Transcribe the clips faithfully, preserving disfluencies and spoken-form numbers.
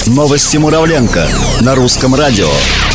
Новости Муравленко на Русском радио.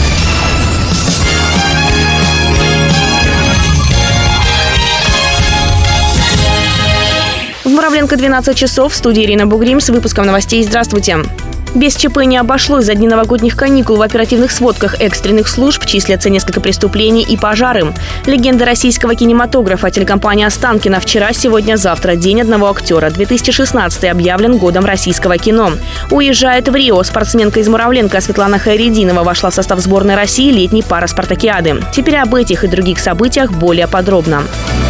В Муравленко двенадцать часов. В студии Ирина Бугрим с выпуском новостей. Здравствуйте. Без ЧП не обошлось. За дни новогодних каникул в оперативных сводках экстренных служб числятся несколько преступлений и пожары. Легенда российского кинематографа, телекомпания «Останкино» вчера, сегодня, завтра. День одного актера. две тысячи шестнадцатый объявлен годом российского кино. Уезжает в Рио. Спортсменка из Муравленко Светлана Хайреддинова вошла в состав сборной России летней параспартакиады. Теперь об этих и других событиях более подробно.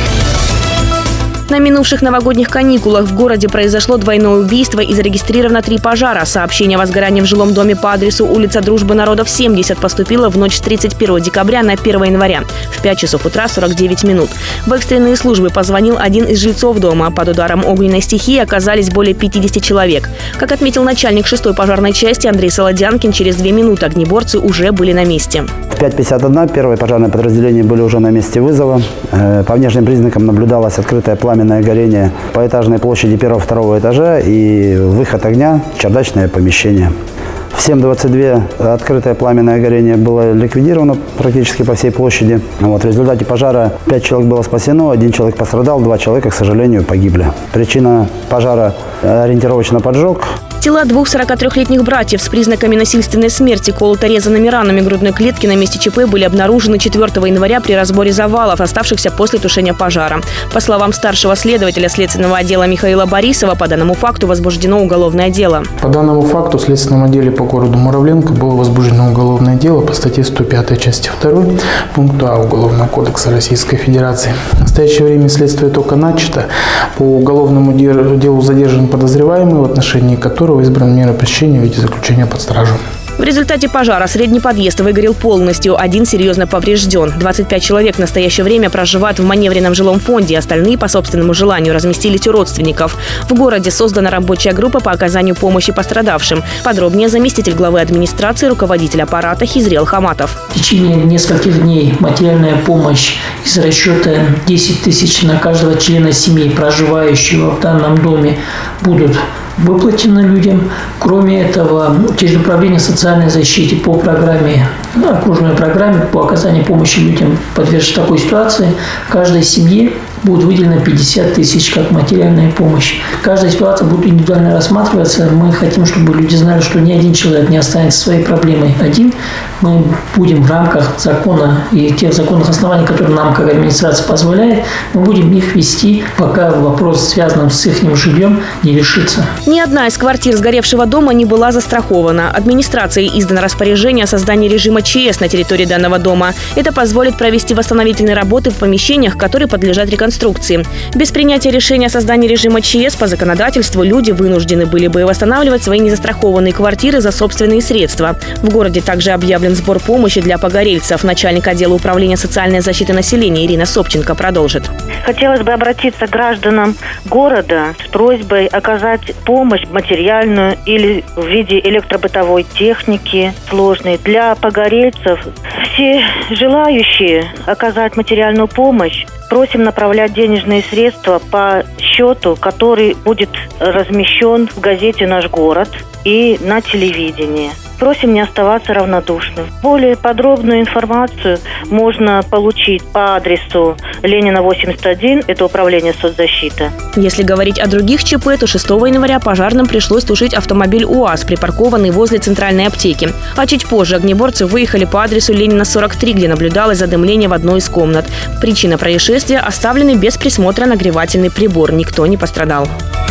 На минувших новогодних каникулах в городе произошло двойное убийство и зарегистрировано три пожара. Сообщение о возгорании в жилом доме по адресу улица Дружбы народов, семьдесят поступило в ночь с тридцать первого декабря на первое января в пять часов утра сорок девять минут. В экстренные службы позвонил один из жильцов дома. Под ударом огненной стихии оказались более пятидесяти человек. Как отметил начальник шестой пожарной части Андрей Солодянкин, через две минуты огнеборцы уже были на месте. В пять пятьдесят один первое пожарное подразделение были уже на месте вызова. По внешним признакам наблюдалось открытое пламя горение по этажной площади первого-второго этажа и выход огня в чердачное помещение. В семь двадцать два открытое пламенное горение было ликвидировано практически по всей площади. Вот, в результате пожара пять человек было спасено, один человек пострадал, два человека, к сожалению, погибли. Причина пожара ориентировочно поджог. Тела двух сорокатрёхлетних братьев с признаками насильственной смерти, колото-резанными ранами грудной клетки на месте ЧП были обнаружены четвёртого января при разборе завалов, оставшихся после тушения пожара. По словам старшего следователя следственного отдела Михаила Борисова, по данному факту возбуждено уголовное дело. По данному факту в следственном отделе по городу Муравленко было возбуждено уголовное дело по статье сто пятой части второй пункту А Уголовного кодекса Российской Федерации. В настоящее время следствие только начато. По уголовному делу задержан подозреваемый, в отношении которого избрана мера пресечения в виде заключения под стражу. В результате пожара средний подъезд выгорел полностью, один серьезно поврежден. двадцать пять человек в настоящее время проживают в маневренном жилом фонде, остальные по собственному желанию разместились у родственников. В городе создана рабочая группа по оказанию помощи пострадавшим. Подробнее заместитель главы администрации, руководитель аппарата Хизрел Хаматов. В течение нескольких дней материальная помощь из расчета десять тысяч на каждого члена семьи, проживающего в данном доме, будут выплачено людям. Кроме этого, через управление социальной защиты по программе, ну, окружной программе по оказанию помощи людям, подверженным такой ситуации, каждой семье будет выделено пятьдесят тысяч как материальная помощь. Каждая ситуация будет индивидуально рассматриваться. Мы хотим, чтобы люди знали, что ни один человек не останется своей проблемой один. Мы будем в рамках закона и тех законных оснований, которые нам как администрация позволяет, мы будем их вести, пока вопрос, связанный с их жильем, не решится. Ни одна из квартир сгоревшего дома не была застрахована. Администрацией издано распоряжение о создании режима ЧС на территории данного дома. Это позволит провести восстановительные работы в помещениях, которые подлежат реконструкции. Без принятия решения о создании режима ЧС по законодательству люди вынуждены были бы восстанавливать свои незастрахованные квартиры за собственные средства. В городе также объявлен сбор помощи для погорельцев. Начальник отдела управления социальной защиты населения Ирина Собченко продолжит. Хотелось бы обратиться к гражданам города с просьбой оказать помощь материальную или в виде электробытовой техники сложной для погорельцев. Все желающие оказать материальную помощь просим направлять денежные средства по счету, который будет размещен в газете «Наш город» и на телевидении. Просим не оставаться равнодушным. Более подробную информацию можно получить по адресу Ленина, восемьдесят один, это управление соцзащиты. Если говорить о других ЧП, то шестого января пожарным пришлось тушить автомобиль УАЗ, припаркованный возле центральной аптеки. А чуть позже огнеборцы выехали по адресу Ленина, сорок три, где наблюдалось задымление в одной из комнат. Причина происшествия – оставленный без присмотра нагревательный прибор. Никто не пострадал.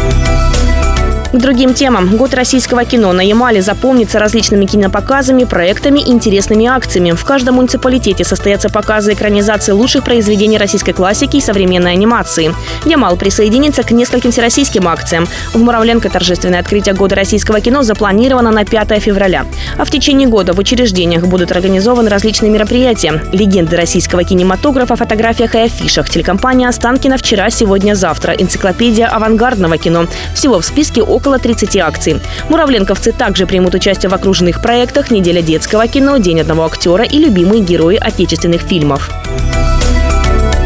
К другим темам. Год российского кино на Ямале запомнится различными кинопоказами, проектами и интересными акциями. В каждом муниципалитете состоятся показы экранизации лучших произведений российской классики и современной анимации. Ямал присоединится к нескольким всероссийским акциям. В Муравленко торжественное открытие года российского кино запланировано на пятое февраля. А в течение года в учреждениях будут организованы различные мероприятия. Легенды российского кинематографа, фотографиях и афишах. Телекомпания «Останкино» вчера, сегодня, завтра. Энциклопедия авангардного кино. Всего в списке около тридцати акций. Муравленковцы также примут участие в окружных проектах «Неделя детского кино», «День одного актера» и любимые герои отечественных фильмов.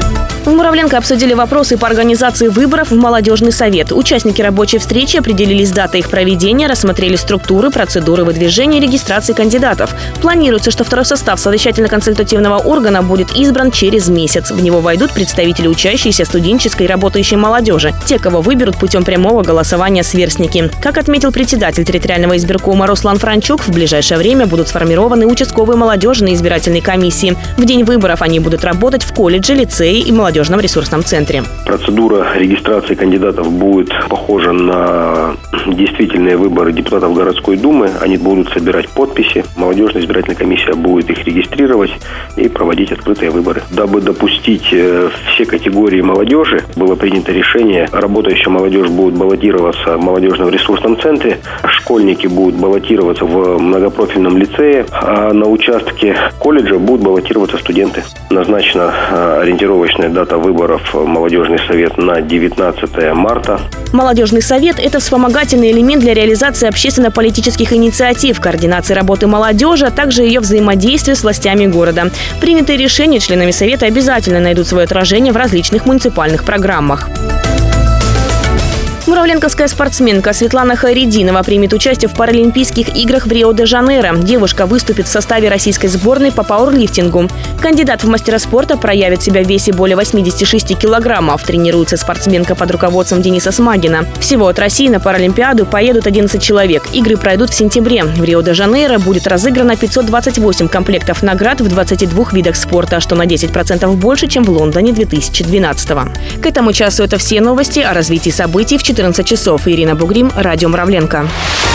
В Муравленко обсудили вопросы по организации выборов в молодежный совет. Участники рабочей встречи определились датой их проведения, рассмотрели структуры, процедуры выдвижения и регистрации кандидатов. Планируется, что второй состав совещательно-консультативного органа будет избран через месяц. В него войдут представители учащейся, студенческой и работающей молодежи. Те, кого выберут путем прямого голосования сверстники. Как отметил председатель территориального избиркома Руслан Франчук, в ближайшее время будут сформированы участковые молодежные избирательные комиссии. В день выборов они будут работать в колледже, лицее и молодежном ресурсном центре. Процедура регистрации кандидатов будет похожа на действительные выборы депутатов городской думы. Они будут собирать подписи. Молодежная избирательная комиссия будет их регистрировать и проводить открытые выборы. Дабы допустить все категории молодежи, было принято решение: работающая молодежь будет баллотироваться в молодежном ресурсном центре, школьники будут баллотироваться в многопрофильном лицее, а на участке колледжа будут баллотироваться студенты. Назначена ориентировочная дата выборов в молодежный совет на девятнадцатое марта. Молодежный совет – это вспомогательный элемент для реализации общественно-политических инициатив, координации работы молодежи, а также ее взаимодействия с властями города. Принятые решения членами совета обязательно найдут свое отражение в различных муниципальных программах. Муравленковская спортсменка Светлана Хайреддинова примет участие в Паралимпийских играх в Рио-де-Жанейро. Девушка выступит в составе российской сборной по пауэрлифтингу. Кандидат в мастера спорта проявит себя в весе более восьмидесяти шести килограммов. Тренируется спортсменка под руководством Дениса Смагина. Всего от России на Паралимпиаду поедут одиннадцать человек. Игры пройдут в сентябре. В Рио-де-Жанейро будет разыграно пятьсот двадцать восемь комплектов наград в двадцати двух видах спорта, что на десять процентов больше, чем в Лондоне две тысячи двенадцатого. К этому часу это все новости. О развитии событий в четырнадцать часов. Ирина Бугрим, радио Муравленко.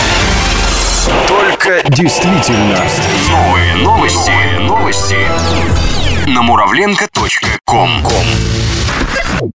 Только действительно Новые новости. Новости. На муравленко точка ком.